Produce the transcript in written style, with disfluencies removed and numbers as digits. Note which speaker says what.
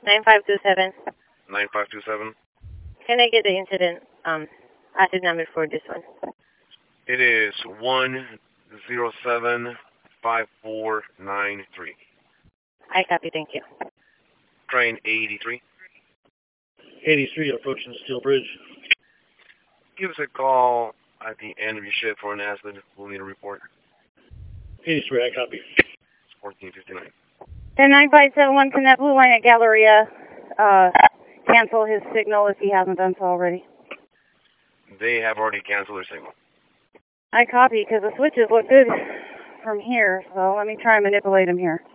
Speaker 1: 9527.
Speaker 2: 9527.
Speaker 1: Can I get the incident acid number for this one?
Speaker 2: It is 1075493.
Speaker 1: I copy, thank you.
Speaker 2: Train 83.
Speaker 3: 83 approaching Steel Bridge.
Speaker 2: Give us a call at the end of your shift for an acid. We'll need a report.
Speaker 3: 83, I copy.
Speaker 2: 1459.
Speaker 1: 10971, can that blue line at Galleria cancel his signal if he hasn't done so already?
Speaker 2: They have already canceled their signal.
Speaker 1: I copy, because the switches look good from here, so let me try and manipulate them here.